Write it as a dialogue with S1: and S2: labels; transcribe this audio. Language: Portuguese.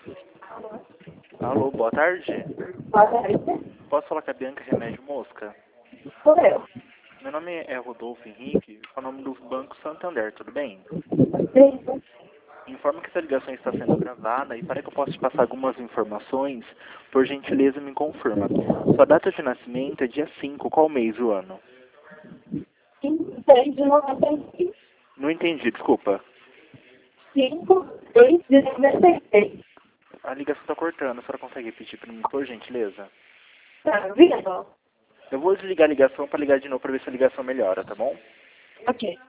S1: Alô, boa tarde.
S2: Boa tarde.
S1: Posso falar com a Bianca Remédio Mosca?
S2: Sou eu.
S1: Meu nome é Rodolfo Henrique, é o nome do Banco Santander, tudo bem?
S2: Sim.
S1: Informo que essa ligação está sendo gravada e para que eu possa te passar algumas informações, por gentileza me confirma. Sua data de nascimento é dia 5, qual mês do ano?
S2: 5, 6 de 96.
S1: Não entendi, desculpa.
S2: 5, 6 de 96.
S1: A ligação está cortando, a senhora consegue repetir para mim, por gentileza?
S2: Tá ouvindo?
S1: Eu vou desligar a ligação para ligar de novo para ver se a ligação melhora, tá bom?
S2: Ok.